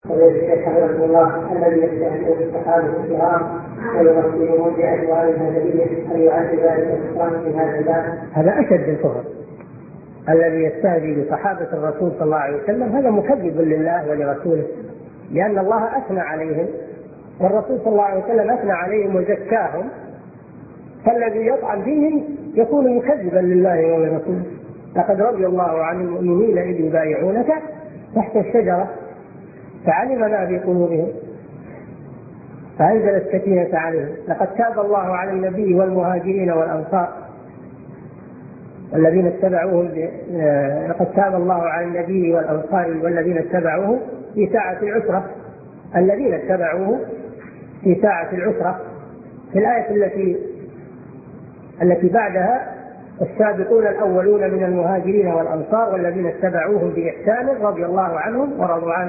الشيخ حفظه الله الذي يستهزئ بالصحابة الكرام ويغطيهم بأجوال الهدفية هل يعد ذلك كفرا في هذا الباب؟ هذا أشد الكفر. الذي يستهزئ بصحابة الرسول صلى الله عليه وسلم هذا مكذب لله ولرسوله، لأن الله أثنى عليهم والرسول صلى الله عليه وسلم أثنى عليهم وزكاهم، فالذي يطعن فيهم يكون مكذبا لله ولرسوله. لقد رضي الله عن المؤمنين إذ يبايعونك تحت الشجرة فعلم ما في قلوبهم فأنزل السكينة عليهم. لقد تاب الله على النبي والمهاجرين والأنصار والذين اتبعوه لقد تاب الله على النبي والأنصار والذين اتبعوه في ساعة العسرة، الذين اتبعوه في ساعة العسرة. في الآية التي بعدها السابقون الأولون من المهاجرين والأنصار والذين اتبعوهم بإحسان رضي الله عنهم ورضوا عنه.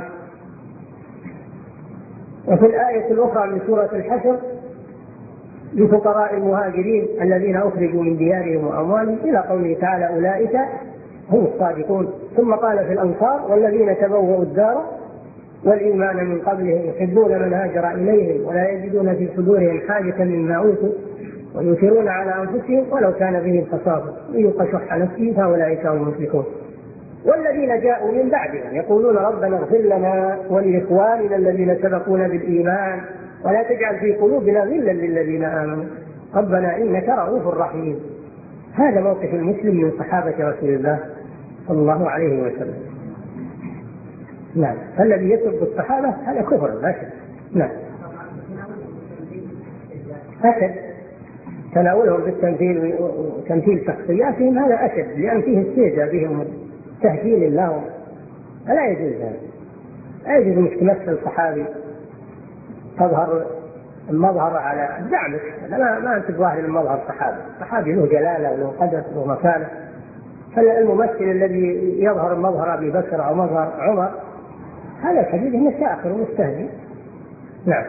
وفي الآية الأخرى من سورة الحشر لفقراء المهاجرين الذين أخرجوا من ديارهم وأموالهم إلى قوله تعالى أولئك هم الصادقون. ثم قال في الأنصار والذين تبوأوا الدار والإيمان من قبلهم يحبون من هاجر إليهم ولا يجدون في صدورهم حاجة مما أوتوا ويؤثرون على أنفسهم ولو كان بهم خصاصة ويوق شح نفسه فأولئك هم المفلحون. والذين جاءوا من بعدهم يقولون ربنا اغفر لنا ولإخواننا الذين سبقونا بالإيمان ولا تجعل في قلوبنا غلا للذين آمنوا ربنا إنك رؤوف رحيم. هذا موقف المسلم من صحابة رسول الله صلى الله عليه وسلم. نعم. فالذي يسب الصحابة هذا كفر لا شك. نعم. أشد تناولهم بالتمثيل وتمثيل شخصياتهم هذا أشد، لأن فيه استهزاء بهم تهجين لهم، فلا يجوز هذا. لا يجوز أنك تمثل صحابي تظهر المظهر على زعمك، ما أنت ظاهر المظهر صحابي له جلالة وله قدر وله مكانة. فالممثل الذي يظهر المظهر أبي بكر أو مظهر عمر هذا كبير مستأخر ومستهزئ. نعم.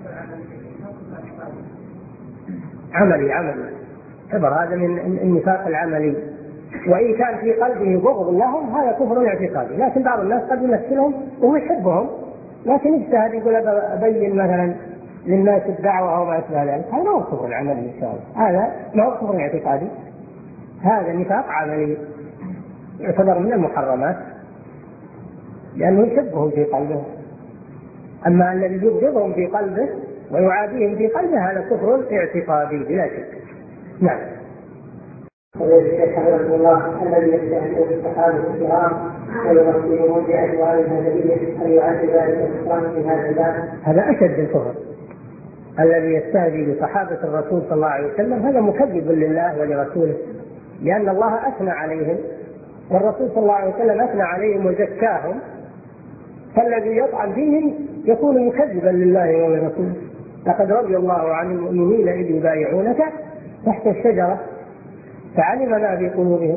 عملي كبر، هذا من النفاق العملي. وإن كان في قلبه بغض لهم هذا كفر اعتقادي، لكن بعض الناس قد يمثلهم ويحبهم لكن اجتهد يقول أبين مثلا للناس الدعوة أو ما أشبه ذلك، هذا ما هو كفر عملي إن شاء الله، هذا ما هو كفر اعتقادي، هذا نفاق عملي يعتبر من المحرمات لأنه يحبهم في قلبه. أما الذي يبغضهم في قلبه ويعاديهم في قلبه هذا كفر اعتقادي بلا شك. نعم. الشيخ حفظه الله الذي يستهزئ بالصحابة الكرام ويغطيهم بأجوال الهدفية هل يعد ذلك كفرا في هذا الباب؟ هذا أشد الكفر. الذي يستهزئ بصحابة الرسول صلى الله عليه وسلم هذا مكذب لله ولرسوله، لأن الله أثنى عليهم والرسول صلى الله عليه وسلم أثنى عليهم وزكاهم، فالذي يطعن فيهم يكون مكذبا لله ولرسوله. لقد رضي الله عن المؤمنين إذ يبايعونك تحت الشجرة فعلم ما في قلوبهم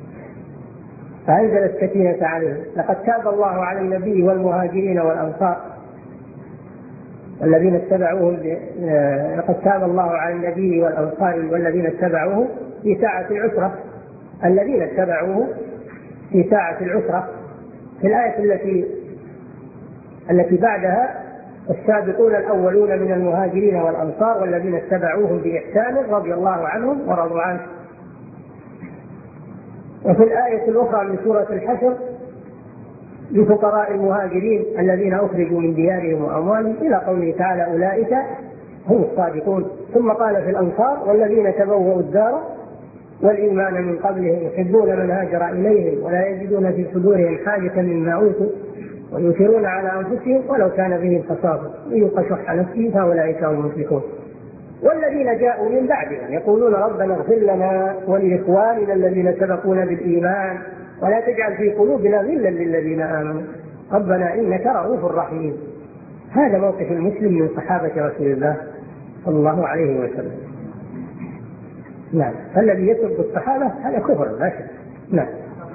فأنزل السكينة عليهم. لقد تاب الله على النبي والمهاجرين والأنصار والذين اتبعوهم لقد تاب الله على النبي والأنصار والذين اتبعوه في ساعة العسرة، الذين اتبعوه في ساعة العسرة. في الآية التي بعدها السابقون الأولون من المهاجرين والأنصار والذين اتبعوهم بإحسان رضي الله عنهم ورضوا عنه. وفي الآية الأخرى من سورة الحشر لفقراء المهاجرين الذين أخرجوا من ديارهم وأموالهم إلى قوله تعالى أولئك هم الصادقون. ثم قال في الأنصار والذين تبوأوا الدار والإيمان من قبلهم يحبون من هاجر إليهم ولا يجدون في صدورهم حاجة مما أوتوا ويؤثرون على أنفسهم ولو كان بهم خصاصة ويوق شح نفسه فأولئك هم المفلحون. والذين جاءوا من بعدهم يقولون ربنا اغفر لنا ولإخواننا الذين سبقونا بالإيمان ولا تجعل في قلوبنا غلا للذين آمنوا ربنا إنك رؤوف رحيم. هذا موقف المسلم من صحابة رسول الله صلى الله عليه وسلم. نعم. فالذي يسب الصحابة هذا كفر لا شك. نعم.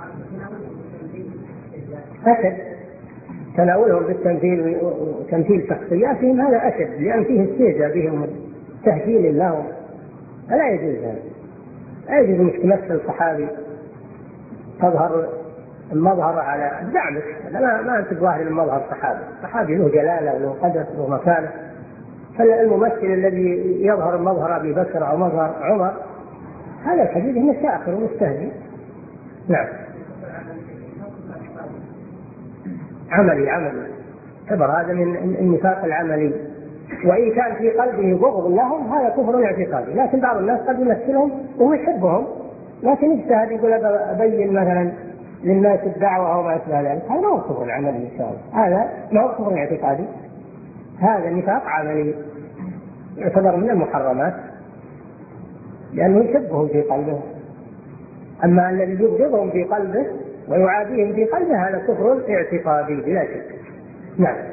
أشد تناولهم بالتمثيل وتمثيل شخصياتهم هذا أشد، لأن فيه استهزاء بهم تهجين لهم، فلا يجوز هذا. لا يجوز أنك تمثل صحابي تظهر المظهر على زعمك، ما أنت ظاهر من مظهر الصحابي له جلالة وله قدر وله مكانة. فالممثل الذي يظهر مظهر أبي بكر أو مظهر عمر هذا الحديث إنه ساخر ومستهزئ. نعم. عملي اعتبر هذا من النفاق العملي، وإن كان في قلبه بغض لهم هذا كفر اعتقادي، لكن بعض الناس قد يمثلهم وهو يحبهم لكن يجتهد يقول أبين مثلا للناس الدعوة أو ما أشبه ذلك، هذا ما هو كفر عملي إن شاء الله، هذا ما هو كفر اعتقادي، هذا نفاق عملي يعتبر من المحرمات لأنه يحبهم في قلبه. أما الذي يبغضهم في قلبه ويعاديهم في قلبه هذا كفر اعتقادي بلا شك. نعم.